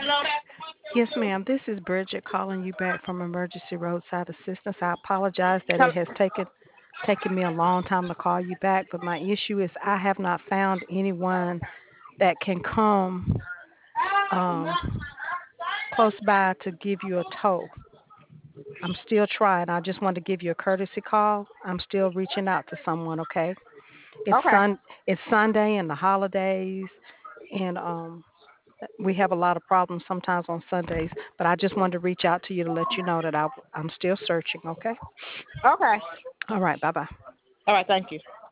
Yes, ma'am. This is Bridget calling you back from Emergency Roadside Assistance. I apologize that Hel- it has taken me a long time to call you back, but my issue is I have not found anyone that can come um, close by to give you a tow. I'm still trying. I just wanted to give you a courtesy call. I'm still reaching out to someone. Okay, it's Okay. sun. It's Sunday and the holidays, and we have a lot of problems sometimes on Sundays. But I just wanted to reach out to you to let you know that I'm still searching. Okay. Okay. All right. Bye bye. All right. Thank you.